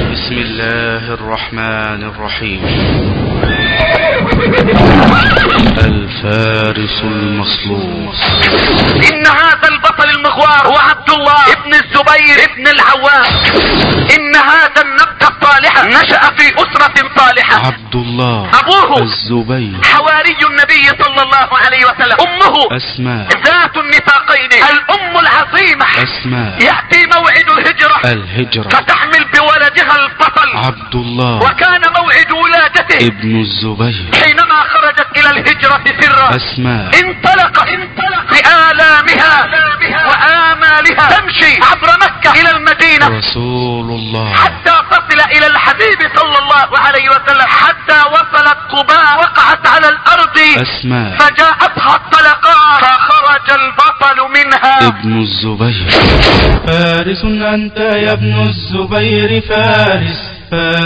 بسم الله الرحمن الرحيم. الفارس المصلوب. إن هذا البطل المغوار هو عبد الله ابن الزبير ابن العوام. إن هذا النبتة الصالحة نشأ في أسرة صالحة. عبد الله أبوه الزبير حواري النبي صلى الله عليه وسلم. أمه أسماء ذات النطاقين الأم العظيمة. أسماء. يأتي موعد الهجرة فتحمل بولدها البطل عبد الله. وكان موعد ولادته ابن الزبير حينما خرجت إلى الهجرة سرا. أسماء انطلق بآلامها وآمالها تمشي عبر مكة إلى المدينة رسول الله حتى تصل إلى الحبيب صلى الله عليه وسلم. حتى وصلت قباء وقعت على الأرض أسماء فجاءتها الطلقات فخرج البطل منها. ابن الزبير. فارس أنت يا ابن الزبير فارس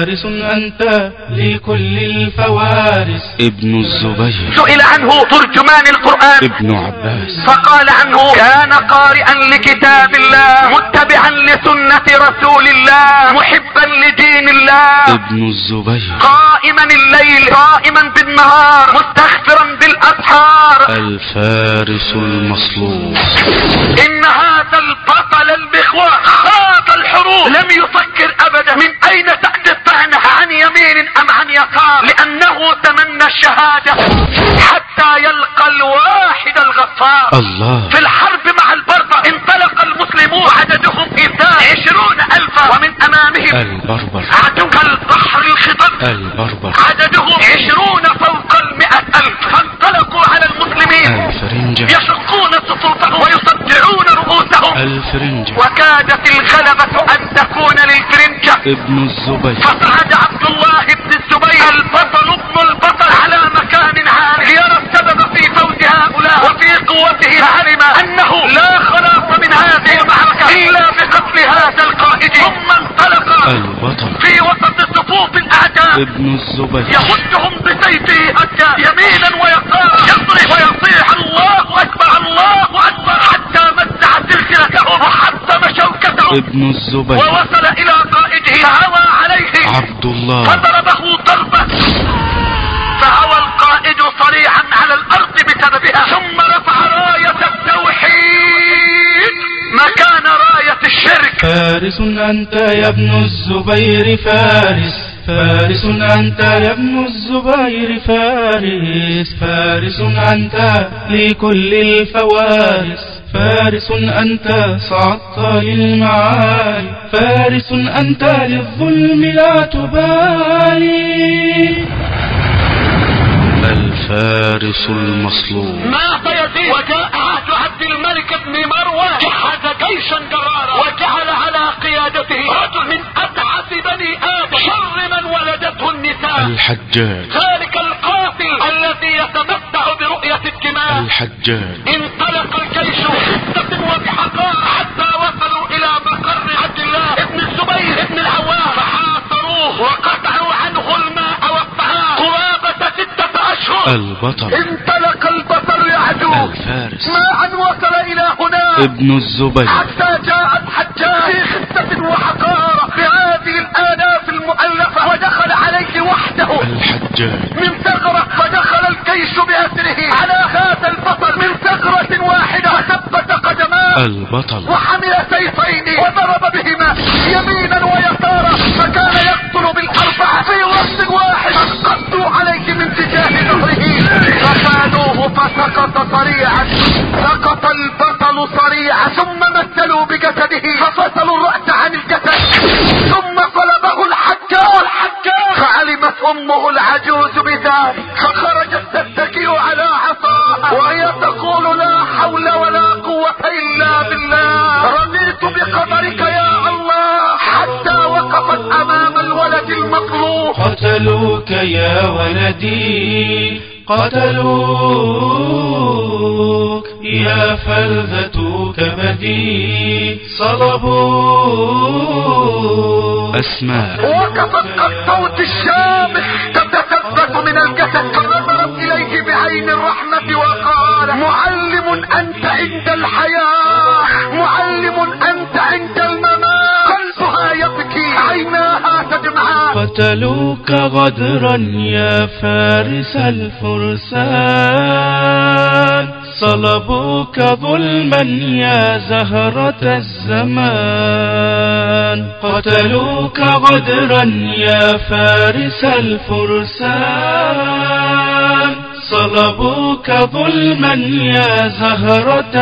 أنت لكل الفوارس. ابن الزبير. سئل عنه ترجمان القرآن ابن عباس فقال عنه كان قارئا لكتاب الله متبعا لسنة رسول الله محبا لدين الله. ابن الزبير. قائما الليل قائما بالنهار مستغفرا بالأسحار. الفارس المصلوب. إن هذا البطل المخوار خاض الحروب لم يفكر أبدا من أين تأتي الطعنة عن يمين أم عن يسار لأنه تمنى الشهادة حتى يلقى الواحد الغفار. الله. في الحرب مع البربر انطلق المسلمون عددهم 20,000 ومن أمامهم البربر. عدو البحر الخضر البربر. عددهم 20 فوق 100,000. فانطلقوا على المسلمين الفرنجة يشقون صفوفهم ويصدعون رؤوسهم. الفرنجة. وكادت الغلبة أن تكون للفرنجة. ابن الزبير. فصعد عبد الله بن الزبير البطل ابن البطل على مكان عالي ليرى السبب في فوز هؤلاء وفي قوته. فعلم أنه لا خلاص من هذه المعركة إلا بقتل هذا القائد. ثم انطلق البطل في وسط صفوف الأعداء ابن الزبير. يهدهم بسيفه هدا يمينا ويسارا يضرب ويصيح الله أكبر الله أكبر حتى مزع سلسلتهم وحطم شوكتهم. ابن الزبير. ووصل إلى قائده فهوى عليه عبد الله. فضربه ضربة فهوى القائد صريعا على الأرض بسببها. ثم رفع راية التوحيد مكان راية الشرك. فارس أنت يا ابن الزبير فارس أنت يا ابن الزبير فارس أنت لكل الفوارس. فارس أنت صعدت للمعالي فارس أنت للظلم لا تبالي. الفارس المصلوب. مات يزيد وجاء عهد عبد الملك بن مروان جهز جيشا جرارا وجعل على قيادته رجل من أبعث بني آدم شر من ولدته النساء الحجاج. ذلك القاتل الذي يتمتع برؤية الدماء. الحجاج. انطلق الجيش بحدة وبحقار حتى وصلوا إلى مقر عبد الله ابن الزبير ابن العوام فحاصروه وقطعوا عنه الماء والطعام قرابة 6 أشهر. البطل. انطلق البطل يعدو الفارس. ما أن وصل إلى هنا ابن الزبير. حتى جاء الحجاج في خفة وحقارة بهذه الآلاف المؤلفة ودخل عليه وحده. الحجاج. من ثغرة فدخل الجيش بأسره على هذا البطل من ثغرة واحدة وثبت قدماه. البطل. وحمل سيفين وضرب بهما يمينا ويسارا فكان يقتل بالأربعة في وقت واحد. قضوا عليه من تجاه ظهره ففادوه فسقط صريعا. سقط البطل صريعا ثم مثلوا بجسده ففصلوا الرأس عن الجسد ثم صلبه الحجاج فعلمت أمه العجوز بذلك فخرجت تتكئ على عصاها وهي تقول لا حول ولا قوة إلا بالله رضيت بقدرك يا الله. حتى وقفت أمام الولد المطلوب. قتلوك يا ولدي قتلوك يا فلذة كبدي صلبوك. أسماء. وقفت كالصوت الشامخ تتثبت من الجسد فنظرت إليه بعين الرحمة وقال معلم أنت عند الحياة معلم أنت عند الممات. قلبها يبكي عيناها قتلوك غدرا يا فارس الفرسان، صلبوك ظلما يا زهرة الزمان. قتلوك غدرا يا فارس الفرسان، صلبوك ظلما يا زهرة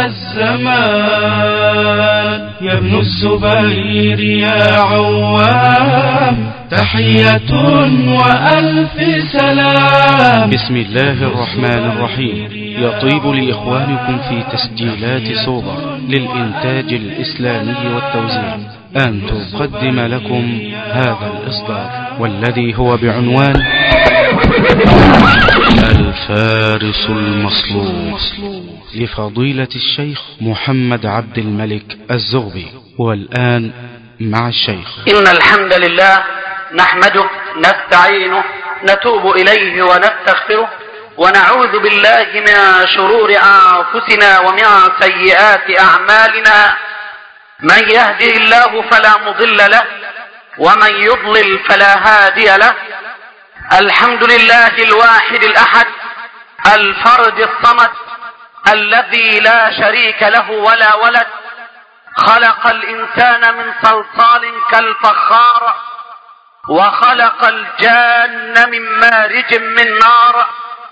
الزمان. يا ابن الزبير يا عوام تحية وألف سلام. بسم الله الرحمن الرحيم. يطيب لإخوانكم في تسجيلات صوبة للإنتاج الإسلامي والتوزيع أن تقدم لكم هذا الإصدار، والذي هو بعنوان الفارس المصلوب لفضيلة الشيخ محمد عبد الملك الزغبي. والآن مع الشيخ. إن الحمد لله نحمده نستعينه نتوب إليه ونستغفره ونعوذ بالله من شرور أنفسنا ومن سيئات أعمالنا. من يهده الله فلا مضل له ومن يضلل فلا هادي له. الحمد لله الواحد الأحد الفرد الصمد الذي لا شريك له ولا ولد. خلق الإنسان من صلصال كالفخار وخلق الجان من مارج من نار،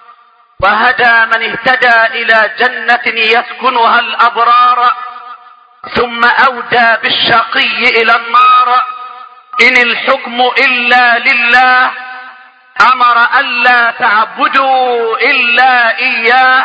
وهدى من اهتدى إلى جنة يسكنها الأبرار، ثم أودى بالشقي إلى النار. إن الحكم إلا لله، أمر ألا تعبدوا إلا إياه،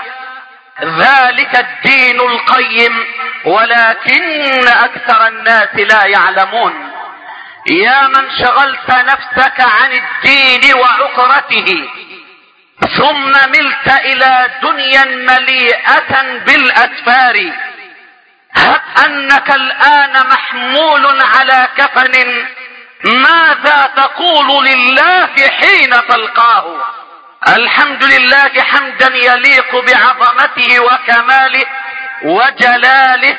ذلك الدين القيم ولكن أكثر الناس لا يعلمون. يا من شغلت نفسك عن الدين وعقرته ثم ملت إلى دنيا مليئة بالأسفار، هب أنك الآن محمول على كفن، ماذا تقول لله حين تلقاه؟ الحمد لله حمدا يليق بعظمته وكماله وجلاله،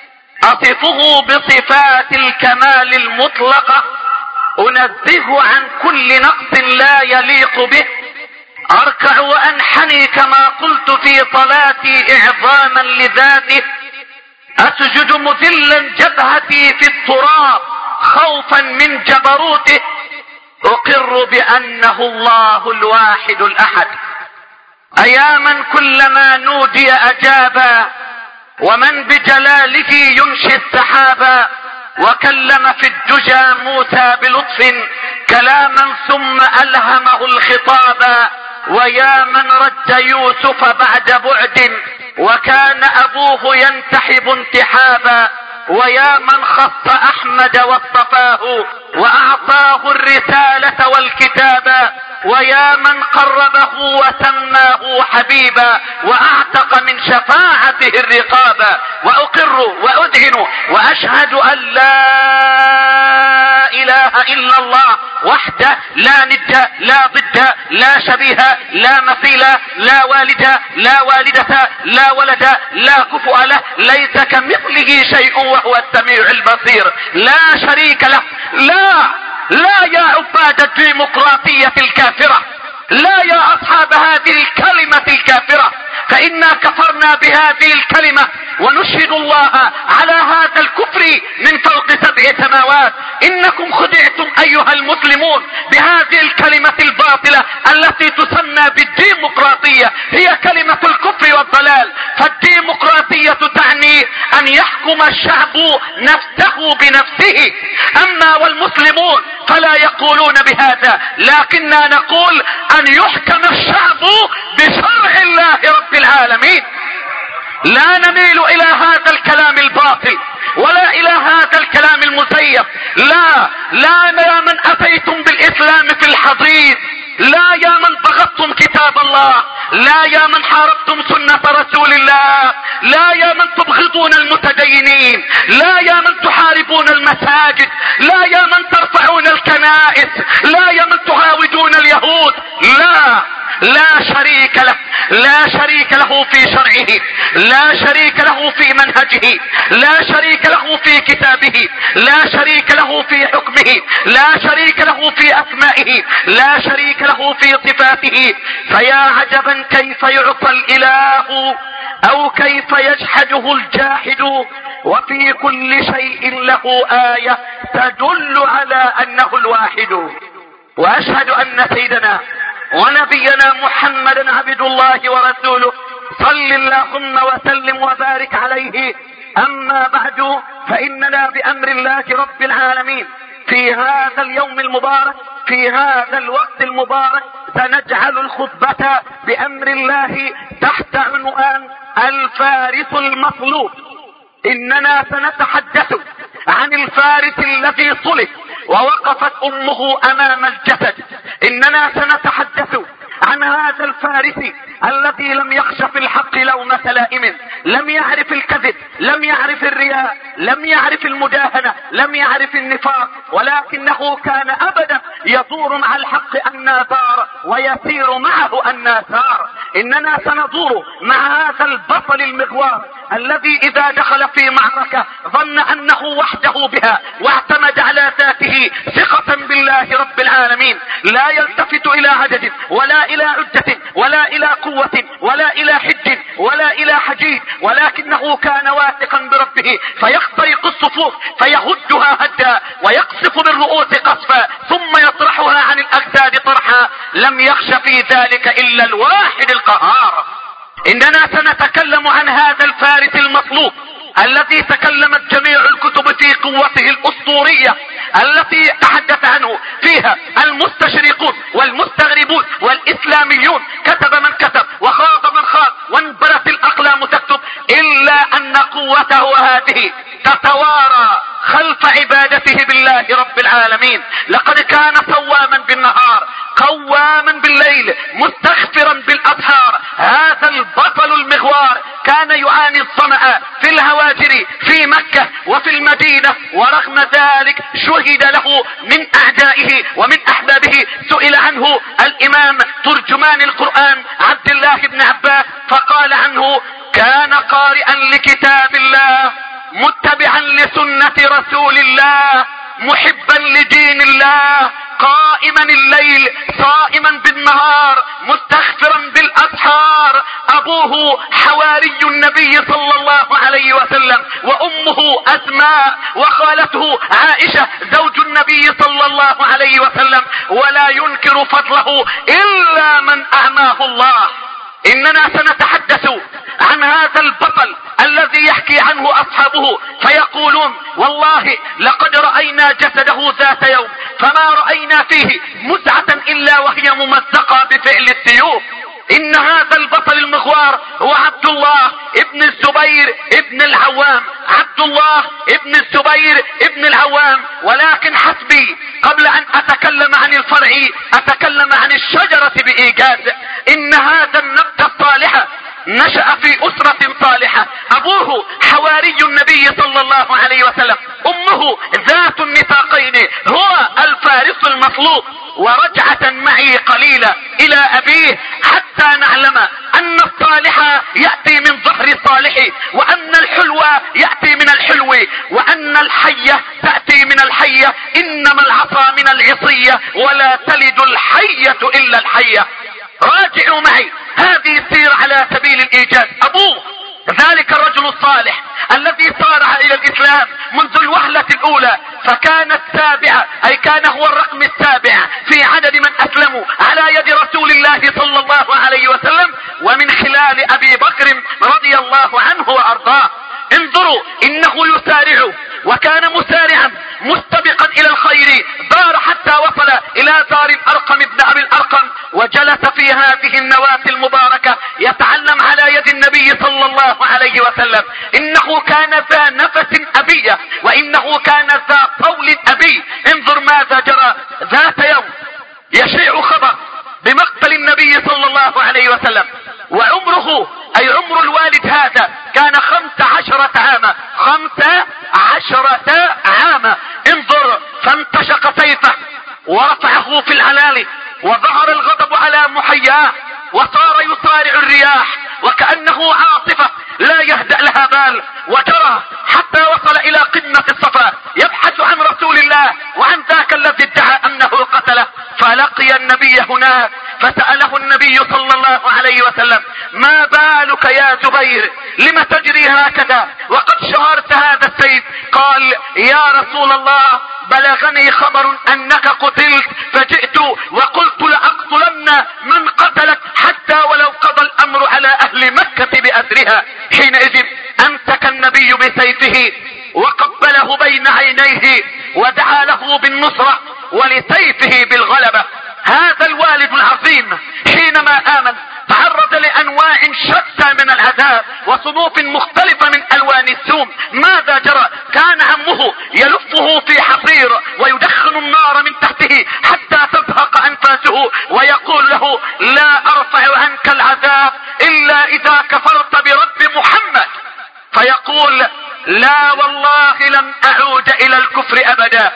أصفه بصفات الكمال المطلقة، أنزه عن كل نقص لا يليق به. أركع وأنحني كما قلت في صلاتي إعظاما لذاته، أسجد مذلا جبهتي في التراب خوفا من جبروته. أقر بأنه الله الواحد الأحد. أياما كلما نودي أجابا، ومن بجلاله ينشي السحابا، وكلم في الدجى موسى بلطف كلاما ثم ألهمه الخطابا. ويا من رد يوسف بعد بعد وكان أبوه ينتحب انتحابا. ويا من خص أحمد واصطفاه وأعطاه الرسالة والكتابا. ويا من قربه وسماه حبيبا وأعتق من شفاعته الرقابا. وأقر وأذعن وأشهد أن لا إله إلا الله وحده لا ند لا ضد لا شبيه لا مثيل لا والد لا والدة لا ولد لا كفؤ له، ليس كمثله شيء وهو السميع البصير، لا شريك له. لا يا عباد الديمقراطية الكافرة، لا يا أصحاب هذه الكلمة الكافرة، فإنا كفرنا بهذه الكلمة ونشهد الله على هذا الكفر من فوق 7 سماوات. إنكم خدعتم أيها المسلمون بهذه الكلمة الباطلة التي تسمى بالديمقراطية، هي كلمة الكفر والضلال. فالديمقراطية تعني أن يحكم الشعب نفسه بنفسه، أما والمسلمون فلا يقولون بهذا، لكننا نقول أن يحكم الشعب بشرع الله رب العالمين. لا نميل إلى هذا الكلام الباطل ولا إلى هذا الكلام المزيف. لا يا من أتيتم بالإسلام في الحضيض، لا يا من بغضتم كتاب الله، لا يا من حاربتم سنة رسول الله، لا يا من تبغضون المتدينين، لا يا من تحاربون المساجد، لا يا من ترفعون الكنائس، لا يا من تهاودون اليهود. لا لا شريك له، لا شريك له في شرعه، لا شريك له في منهجه، لا شريك له في كتابه، لا شريك له في حكمه، لا شريك له في اسمائه، لا شريك له في صفاته. فيا عجبا كيف يعطى الاله او كيف يجحده الجاحد، وفي كل شيء له آية تدل على انه الواحد. واشهد ان سيدنا ونبينا محمدا عبد الله ورسوله، صل اللهم وسلم وبارك عليه. اما بعد، فاننا بامر الله رب العالمين في هذا اليوم المبارك، في هذا الوقت المبارك، سنجعل الخطبة بامر الله تحت عنوان الفارس المطلوب. اننا سنتحدث عن الفارس الذي صلب ووقفت امه امام الجسد. اننا سنتحدث عن هذا الفارس الذي لم يخش في الحق لومة لائم، لم يعرف الكذب، لم يعرف الرياء، لم يعرف المداهنة، لم يعرف النفاق، ولكنه كان ابدا يدور مع الحق الناثار ويسير معه الناثار. اننا سندور مع هذا البطل المغوار الذي اذا دخل في معركة ظن انه وحده بها واعتمد على ذاته ثقة بالله رب العالمين، لا يلتفت الى عدد ولا الى عدة ولا الى قوة ولا الى حج ولا الى حجيج، ولكنه كان واثقا بربه فيخترق الصفوف فيهدها هدا ويقصف بالرؤوس قصفا ثم يطرحها عن الاجساد طرحا. لم يخش في ذلك الا الواحد القهار. اننا سنتكلم عن هذا الفارس المطلوب الذي تكلمت جميع الكتب في قوته الاسطورية التي تحدث عنه فيها المستشرقون والمستغربون والاسلاميون. كتب من كتب وخاض من خاض وانبرت الاقلام تكتب، الا ان قوته هذه تتوارى خلف عبادته بالله رب العالمين. لقد كان صواما بالنهار قواما بالليل مستغفرا بالاسحار. هذا البطل المغوار كان يعاني الظمأ في الهواجر في مكة وفي المدينة، ورغم ذلك شهد له من اعدائه ومن احبابه. سئل عنه الامام ترجمان القرآن عبد الله بن عباس فقال عنه: كان قارئا لكتاب الله، متبعا لسنة رسول الله، محبا لدين الله، قائما الليل صائما بالنهار، مستغفرا بالاسحار. ابوه حواري النبي صلى الله عليه وسلم، وامه اسماء، وخالته عائشة زوج النبي صلى الله عليه وسلم، ولا ينكر فضله الا من اعماه الله. اننا سنتحدث عن هذا البطل الذي يحكي عنه اصحابه فيقولون: والله لقد رأينا جسده ذات يوم فما رأينا فيه مزعة الا وهي ممزقة بفعل السيوف. ان هذا البطل المغوار هو عبد الله ابن الزبير ابن العوام، عبد الله ابن الزبير ابن العوام. ولكن حسبي قبل ان اتكلم عن الفرع اتكلم عن الشجرة بايجاز. ان هذا النبتة الصالحة نشأ في اسرة صالحة. ابوه حواري النبي صلى الله عليه وسلم، امه ذات النطاقين، هو الفارس المطلوب. ورجعة معي قليلة الى ابيه حتى نعلم ان الصالح يأتي من ظهر الصالح، وان الحلو يأتي من الحلو، وان الحية تأتي من الحية. انما العصا من العصية ولا تلد الحية الا الحية. راجعوا معي هذه السيرة على سبيل الايجاز. ابوه ذلك الرجل الصالح الذي صارع الى الاسلام منذ الوهلة الاولى، فكان السابع، اي كان هو الرقم السابع في عدد من اسلموا على يد رسول الله صلى الله عليه وسلم، ومن خلال ابي بكر رضي الله عنه وارضاه. انظروا، انه يسارع وكان مسارعا مستبقا الى الخير، دار حتى وصل الى دار الارقم ابن ابي الارقم، وجلس في هذه النواة المباركة يتعلم على يد النبي صلى الله عليه وسلم. انه كان ذا نفس ابية، وانه كان ذا طول ابي. انظر ماذا جرى ذات يوم، يشيع خبر بمقتل النبي صلى الله عليه وسلم، وعمره اي عمر الوالد هذا كان 15 عاما، 15 عاما. انظر، فانتشق سيفه ورفعه في العلالي، وظهر الغضب على محياه، وصار يصارع الرياح وكأنه عاصفة لا يهدأ لها بال، وجرى حتى وصل الى قمة الصفا يبحث عن رسول الله وعن ذاك الذي ادعى انه قتله، فلقي النبي هناك فسأله النبي صلى الله عليه وسلم: ما بالك يا زبير؟ لم تجري هكذا وقد شهرت هذا السيف؟ قال: يا رسول الله بلغني خبر انك قتلت فجئت وقلت لأقتلن من قتلك حتى ولو قضى الامر على اهل مكة بأسرها. حينئذ امسك النبي بسيفه وقبله بين عينيه ودعا له بالنصرة ولسيفه بالغلبة. هذا الوالد العظيم حينما آمن تعرض لأنواع شتى من العذاب وصنوف مختلفة من ألوان السوم. ماذا جرى؟ كان عمه يلفه في حصير ويدخن النار من تحته حتى تزهق أنفاسه ويقول له: لا أرفع عنك العذاب إلا إذا كفرت برب محمد. فيقول: لا والله لن أعود إلى الكفر أبدا.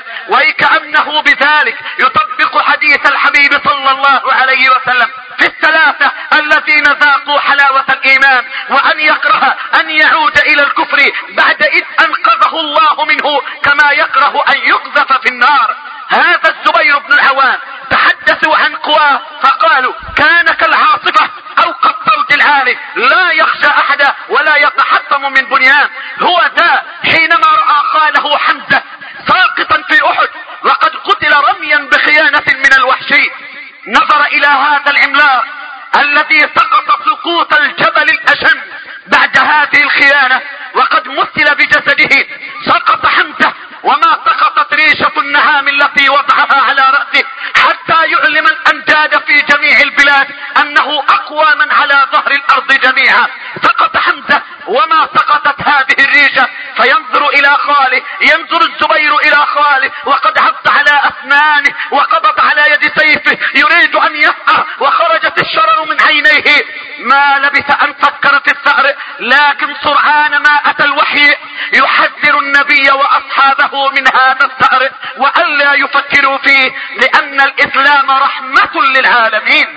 وكأنه بذلك يطبق حديث الحبيب صلى الله عليه وسلم في الثلاثة الذين ذاقوا حلاوة الإيمان، وأن يكره أن يعود إلى الكفر بعد إذ أنقذه الله منه كما يكره أن يقذف في النار. هذا الزبير بن العوام تحدثوا عن قواه فقالوا: كان كالعاصفة أو كالطود العالي لا يخشى أحدا ولا يتحطم من بنيان. هو ذا حينما رأى خاله حمزة ساقطا في أحد وقد قتل رميا بخيانة من الوحشي، نظر إلى هذا العملاق الذي سقط سقوط الجبل الأشم بعد هذه الخيانة وقد مثل بجسده. سقط حمزة وما سقطت ريشة النعام التي وضعها على رأسه حتى يعلم الأمجاد في جميع البلاد أنه أقوى من على ظهر الأرض جميعا. سقط حمزة وما سقطت هذه الريشة، فينظر إلى خاله، ينظر الزبير إلى خاله وقد عض على أسنانه وقبض على يد سيفه يريد أن يفقه وخرجت الشرر من عينيه. ما لبث أن فكر في الثأر، لكن سرعان ما أتى الوحي يحذر النبي وأصحابه من هذا الثأر وألا يفكروا فيه، لأن الإسلام رحمة للعالمين.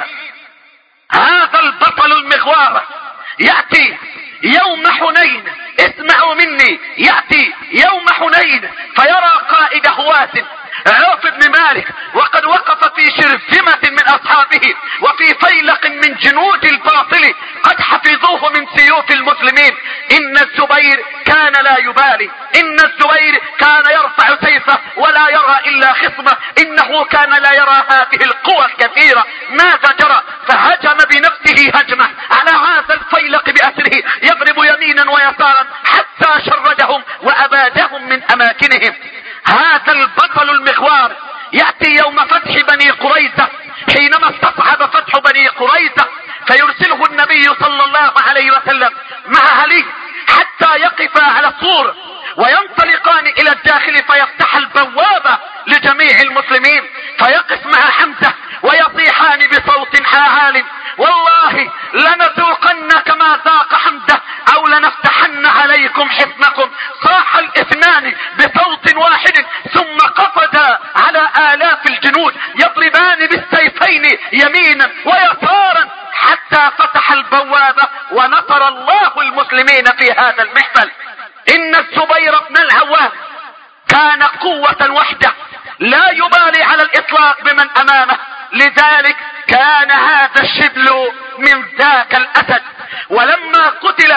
هذا البطل المغوار يأتي يوم حنين، اسمعوا مني، يأتي يوم حنين فيرى قائد هوازن عوف بن مالك وقد وقف في شرذمة من أصحابه وفي فيلق من جنود الباطل قد حفظوه من سيوف المسلمين. إن الزبير كان لا يبالي، إن الزبير كان يرفع سيفه ولا يرى إلا خصمه، إنه كان لا يرى هذه القوى الكثيرة. ماذا جرى؟ فهجم بنفسه هجمة على هذا الفيلق بأسره يضرب يمينا ويسارا حتى شردهم وأبادهم من أماكنهم. هذا البطل المغوار يأتي يوم فتح بني قريظة، حينما استصعب فتح بني قريظة فيرسله النبي صلى الله عليه وسلم مع علي حتى يقفا على السور وينطلقان إلى الداخل فيفتح البوابة لجميع المسلمين، فيقف مع حمزة ويصيحان بصوت عال: والله لنذوقن كما ذاق حمزة أو لنفتحن عليكم حصنكم. صاح الاثنان بصوت واحد ثم قفزا على آلاف الجنود يضربان بالسيفين يمينا ويسارا حتى فتح البوابة ونصر الله المسلمين في هذا المحفل. إن الزبير بن العوام كان قوة وحده لا يبالي على الإطلاق بمن أمامه، لذلك كان هذا الشبل من ذاك الأسد. ولما قتل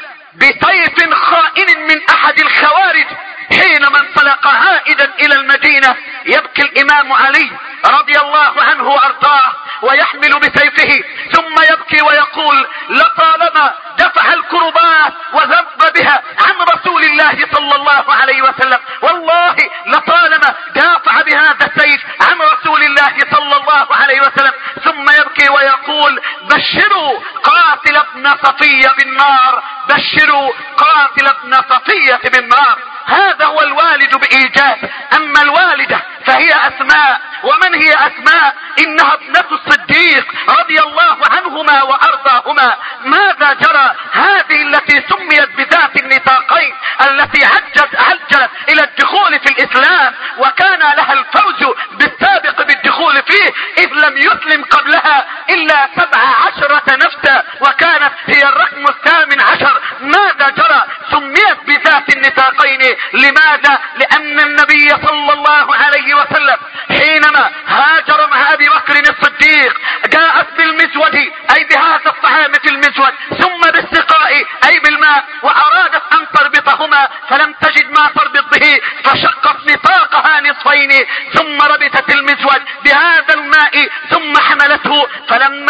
بسيف خائن من أحد الخوارج حينما انطلق عائدا إلى المدينة يبكي الإمام علي رضي الله عنه وأرضاه ويحمل بسيفه ثم يبكي ويقول: لطالما دفع الكربات وذب بها عن رسول الله صلى الله عليه وسلم، والله لطالما دافع بهذا السيف عن رسول الله صلى الله عليه وسلم. ثم يبكي ويقول: بشروا قاتل ابن صفية بالنار، بشروا قاتل ابن صفية بالنار. هذا هو الوالد بإيجاز. أما الوالدة فهي أسماء. ومن هي أسماء؟ إنها ابنة الصديق رضي الله عنهما وأرضاهما. ماذا جرى؟ هذه التي سميت بذات النطاقين، التي عجلت إلى الدخول في الإسلام وكان لها الفوز بالسابق بالدخول فيه، إذ لم يسلم قبلها إلا 17 لماذا؟ لأن النبي صلى الله عليه وسلم حينما هاجر مع أبي بكر الصديق جاءت بالمزود أي بهذا الطعام في المزود ثم بالسقاء أي بالماء، وأرادت أن تربطهما فلم تجد ما تربط به فشقت نطاقها نصفين ثم ربطت المزود بهذا الماء ثم حملته. فلما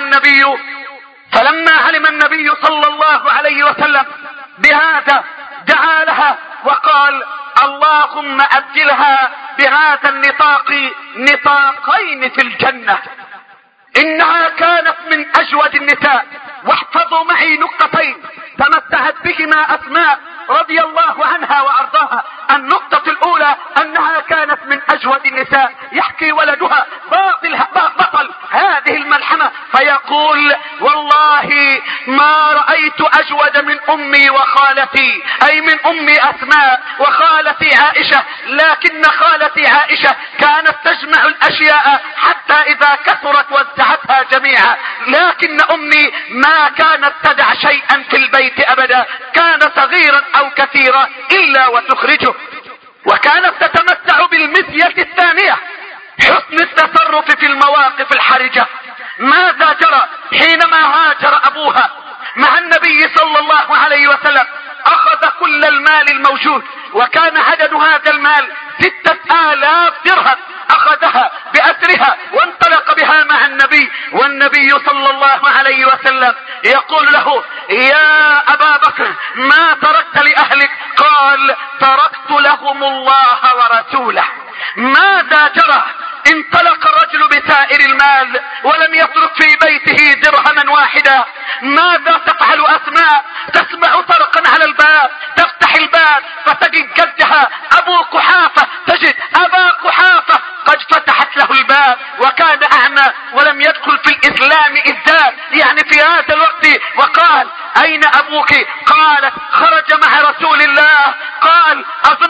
علم النبي صلى الله عليه وسلم بهذا دعا لها وقال اللهم أبدلها بهذا النطاق نطاقين في الجنة. إنها كانت من أجود النساء. واحفظوا معي نقطتين تمتعت بهما أسماء رضي الله عنها وأرضاها. النقطة الأولى أنها كانت من أجود النساء. يحكي ولدها بطل هذه الملحمة فيقول والله ما رأيت أجود من أمي وخالتي، أي من أمي أسماء وخالتي عائشة، لكن خالتي عائشة كانت تجمع الأشياء حتى إذا كثرت وزعتها جميعا، لكن أمي ما كانت تدع شيئا في البيت أبدا، كان صغيرا أو كثيرا إلا وتخرجه. وكانت تتمتع بالمزية الثانية حسن التصرف في المواقف الحرجة. ماذا جرى حينما هاجر أبوها مع النبي صلى الله عليه وسلم؟ أخذ كل المال الموجود، وكان عدد هذا المال 6000 درهم، أخذها بأسرها وانطلق بها مع النبي. والنبي صلى الله عليه وسلم يقول له يا أبا بكر ما تركت لأهلك؟ قال تركت لهم الله ورسوله. ماذا جرى؟ انطلق الرجل بسائر المال ولم يترك في بيته درهما واحدا. ماذا تفعل أسماء؟ تسمع طرقا على الباب، تفتح الباب فتجد جدها أبو قحافة، تجد أبا قحافة قد فتحت له الباب وكان أعمى ولم يدخل في الإسلام إذ يعني في هذا الوقت. وقال أين أبوك؟ قالت خرج مع رسول الله. قال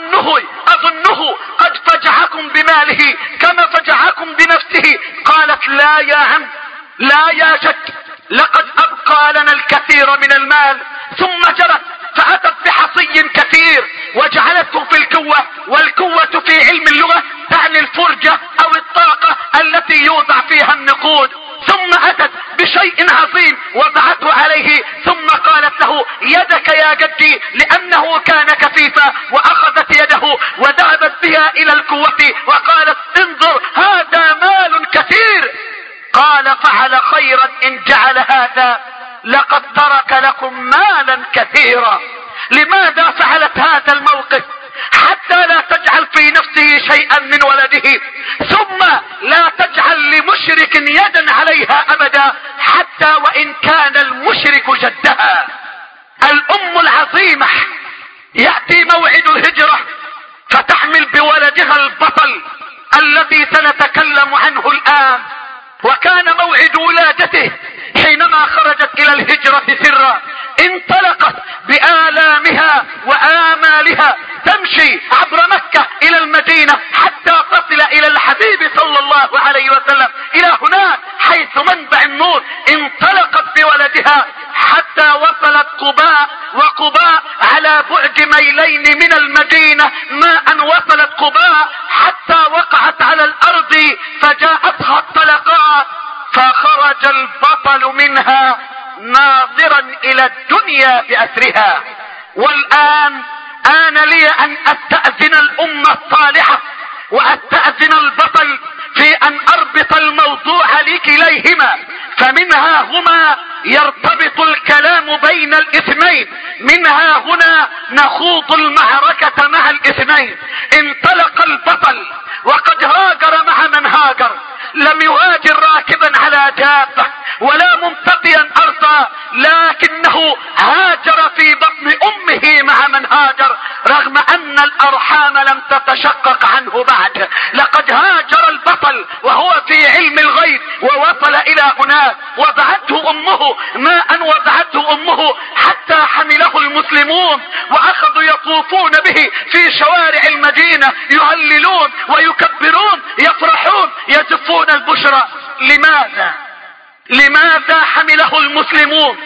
أظنه قد فجعكم بماله كما فجعكم بنفسه. قالت لا يا عم لا يا جد، لقد أبقى لنا الكثير من المال. ثم جرت فأتت بحصي كثير وجعلته في الكوة، والكوة في علم اللغة تعني الفرجة أو الطاقة التي يوضع فيها النقود. ثم أتت بشيء عظيم وضعته عليه ثم قالت له يدك يا جدي، لأنه كان كفيفا، وأخذت يده وذهبت بها إلى الكوة وقالت انظر هذا مال كثير. قال فعل خيرا إن جعل هذا، لقد ترك لكم مالا كثيرا. لماذا فعلت هذا الموقف؟ حتى لا تجعل في نفسه شيئا من ولده، ثم لا تجعل لمشرك يدا عليها أبدا حتى وإن كان المشرك جدها. الأم العظيمة يأتي موعد الهجرة فتحمل بولدها البطل الذي سنتكلم عنه الآن. وكان موعد ولادته حينما خرجت إلى الهجرة سرا، انطلقت بآلامها وآمالها تمشي عبر مكة إلى المدينة حتى تصل إلى الحبيب صلى الله عليه وسلم، إلى هناك حيث منبع النور. انطلقت بولدها حتى وصلت قباء، وقباء على بعد ميلين من المدينة. ما أن وصلت قباء حتى وقعت على الأرض فجاءتها الطلقات، فخرج البطل منها ناظرا إلى الدنيا بأسرها. والآن آن لي أن أستأذن الأمة الصالحة وأستأذن البطل في أن أربط الموضوع لكليهما، فمنها هما يرتبط الكلام بين الاثنين، منها هنا نخوض المعركة مع الاثنين. انطلق البطل وقد هاجر مع من هاجر، لم يهاجر راكبا على دابة ولا ممتطيا أرضا، لكنه هاجر في بطن أمه مع من هاجر، رغم أن الأرحام لم تتشقق عنه بعد. لقد هاجر البطل وهو في علم الغيب ووصل إلى هناك، وضعته أمه ماء، وضعته أمه حتى حمله المسلمون وأخذوا يطوفون به في شوارع المدينة، يهللون ويكبرون، يفرحون، يزفون البشرى. لماذا حمله المسلمون؟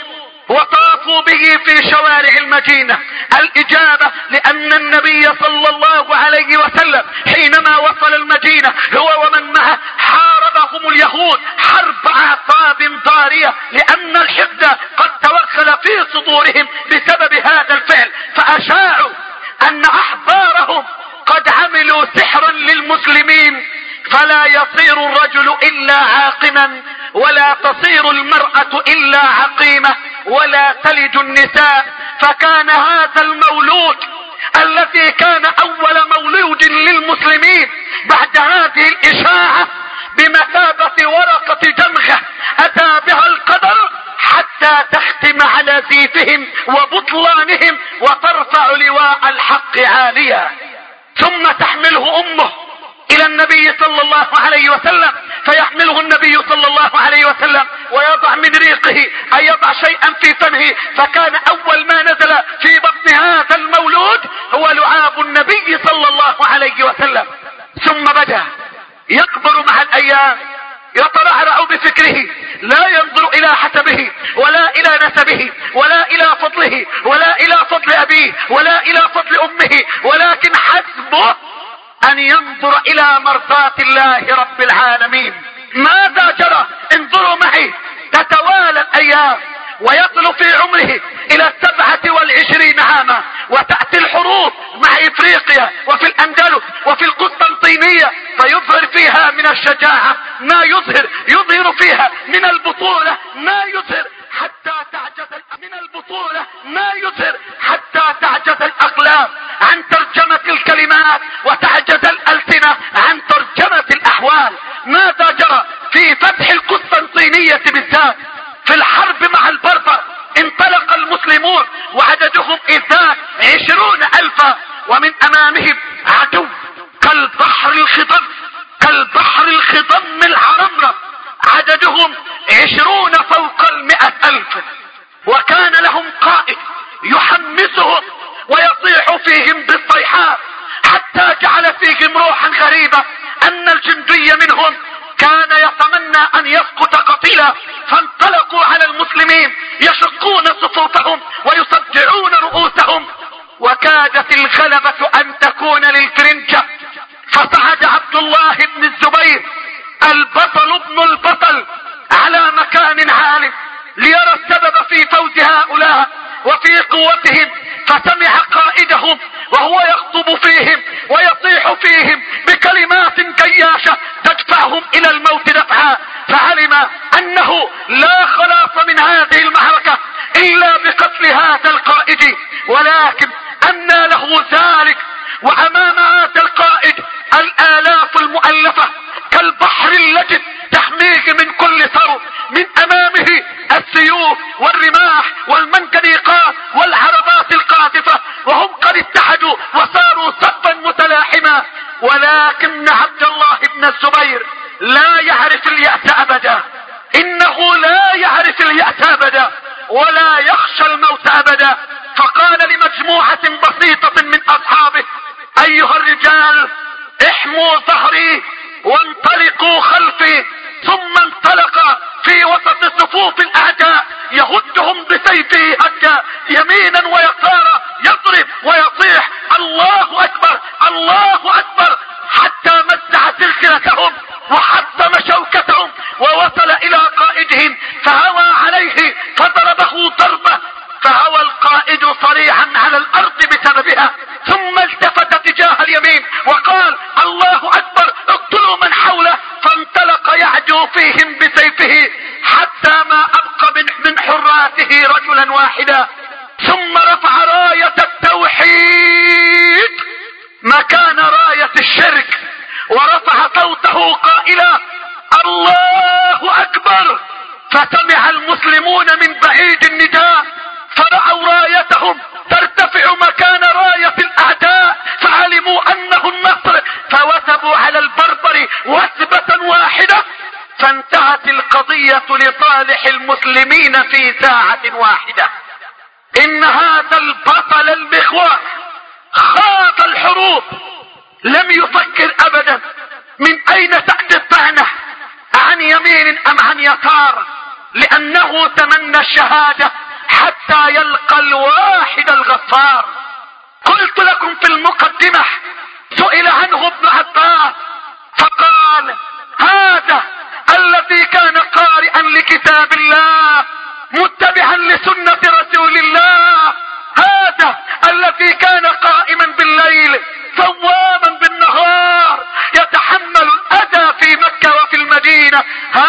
وطافوا به في شوارع المدينة؟ الإجابة لأن النبي صلى الله عليه وسلم حينما وصل المدينة هو ومن معه حاربهم اليهود حرب أعصاب ضارية، لأن الحقد قد توغل في صدورهم بسبب هذا الفعل، فأشاعوا أن أحبارهم قد عملوا سحرا للمسلمين، فلا يصير الرجل إلا عاقما، ولا تصير المرأة إلا عقيمة، ولا تلد النساء. فكان هذا المولود الذي كان أول مولود للمسلمين بعد هذه الإشاعة بمثابة ورقة دمغة أتى بها القدر حتى تختم على زيفهم وبطلانهم وترفع لواء الحق عاليا. ثم تحمله أمه إلى النبي صلى الله عليه وسلم، فيحمله النبي صلى الله عليه وسلم ويضع من ريقه أي يضع شيئا في فمه، فكان أول ما نزل في بطن هذا المولود هو لعاب النبي صلى الله عليه وسلم. ثم بدأ يكبر مع الأيام، يترعرع بفكره، لا ينظر إلى حسبه ولا إلى نسبه ولا إلى فضله ولا إلى فضل أبيه ولا إلى فضل أمه، ولكن حسبه أن ينظر إلى مرضاة الله رب العالمين. ماذا جرى؟ انظروا معي. تتوالى الأيام ويصل في عمره إلى 27 عاما، وتأتي الحروب مع إفريقيا وفي الأندلس وفي القسطنطينية، فيظهر فيها من الشجاعة ما يظهر فيها من البطولة ما يظهر حتى تعجز الأقلام عن ترجمة الكلمات وتعجز الألسنة عن ترجمة الأحوال. ماذا جرى في فتح القسطنطينية بالذات؟ في الحرب مع البربر انطلق المسلمون وعددهم إذاك 20,000، ومن أمامهم عدو كالبحر الخضم العرمرم، عددهم 20 فوق 100,000، وكان لهم قائد يحمسهم ويطيح فيهم بالصيحات، حتى جعل فيهم روحا غريبة أن الجندي منهم كان يتمنى أن يسقط قتيلا، فانطلقوا على المسلمين يشقون صفوفهم ويصدعون رؤوسهم، وكادت الغلبة أن تكون للفرنجة. فصعد عبد الله بن الزبير البطل ابن البطل على مكان عال ليرى السبب في فوز هؤلاء وفي قوتهم، فسمع قائدهم وهو يخطب فيهم ويطيح فيهم بكلمات كياشة تدفعهم إلى الموت دفعا، فعلم أنه لا خلاص من هذه المعركة إلا بقتل هذا القائد، ولكن أنى له ذلك وأمام هذا القائد الآلاف المؤلفة كالبحر اللجد تحميه من كل ثروة، من أمامه السيوف والرماح والمنجنيقات والعربات القاذفة، وهم قد اتحدوا وصاروا صفا متلاحما، ولكن عبد الله بن الزبير لا يعرف اليأس أبدا، إنه لا يعرف اليأس أبدا ولا يخشى الموت أبدا. فقال لمجموعة بسيطة من أصحابه: أيها الرجال، احموا ظهري وانطلقوا خلفي. ثم انطلق في وسط صفوف الأعداء يهدهم بسيفه هكا يمينا ويسارا، يضرب ويصيح: الله أكبر الله أكبر، حتى مزع سلسلتهم وحطم شوكتهم، ووصل إلى قائدهم فهوى عليه فضربه ضربة، فهوى القائد صريعا على الأرض بسببها، ثم التفت تجاه اليمين وقال: الله أكبر، اقتلوا من حوله. فانطلق يعدو فيهم بسيفه حتى ما أبقى من حراته رجلا واحدا، ثم رفع راية التوحيد مكان راية الشرك، ورفع صوته قائلا: الله أكبر. فسمع المسلمون من بعيد النداء، فرأوا رايتهم ترتفع مكان راية الأعداء، فعلموا أنه النصر، فوثبوا على البربر وثبة واحدة، فانتهت القضية لصالح المسلمين في ساعة واحدة. إن هذا البطل المخوى خاض الحروب، لم يفكر أبدا من أين تأتي الطعنة، عن يمين أم عن يسار، لأنه تمنى الشهادة حتى يلقى الواحد الغفار. قلت لكم في المقدمة سئل عنه ابن عباس فقال هذا الذي كان قارئا لكتاب الله متبعا لسنة رسول الله، هذا الذي كان قائما بالليل صواما بالنهار يتحمل الأذى في مكة وفي المدينة،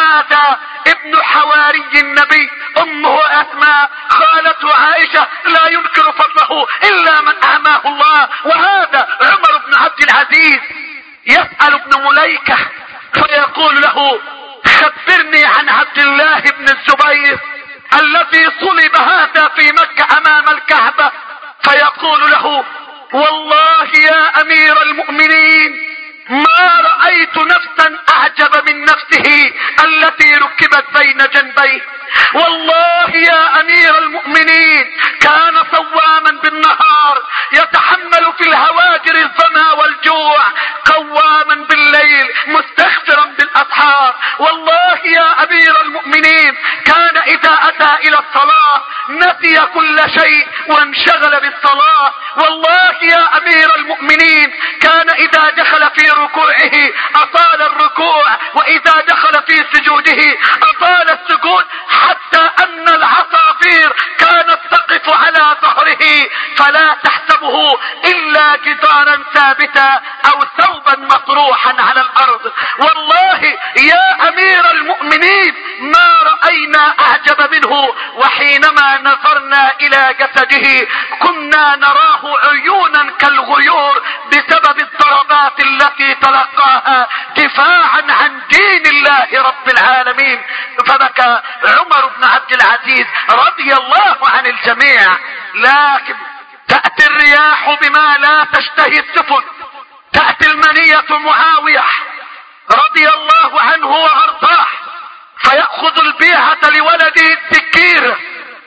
هذا ابن حواري النبي، أمه أسماء خالته عائشة لا ينكر فضله إلا من أعماه الله. وهذا عمر بن عبد العزيز يسأل ابن مليكة فيقول له خبرني عن عبد الله بن الزبير الذي صلب هذا في مكة أمام الكعبة، فيقول له والله يا أمير المؤمنين ما رأيت نفسا أعجب من نفسه التي ركبت بين جنبيه، والله يا أمير المؤمنين كان صواما بالنهار يتحمل في الهواجر الظما والجوع، قواما بالليل مستغفرا بالأسحار، والله يا أمير المؤمنين كان إذا أتى إلى الصلاة نسي كل شيء وانشغل بالصلاة، والله يا أمير المؤمنين كان إذا دخل في ركوعه أطال الركوع، وإذا دخل في سجوده أطال السجود، حتى أن العصافير كانت تقف على ظهره فلا تحسبه إلا جدارا ثابتا أو ثوبا مطروحا على الأرض. والله يا أمير المؤمنين ما رأينا أعجب منه، وحينما نظرنا إلى جسده كنا نراه عيونا كالغيور بسبب الضربات التي تلقاها دفاعا عن دين الله رب العالمين. فبكى عمر بن عبد العزيز رضي الله عن الجميع. لكن تأتي الرياح بما لا تشتهي السفن، تأتي المنية معاوية رضي الله عنه وارضاه فيأخذ البيعة لولد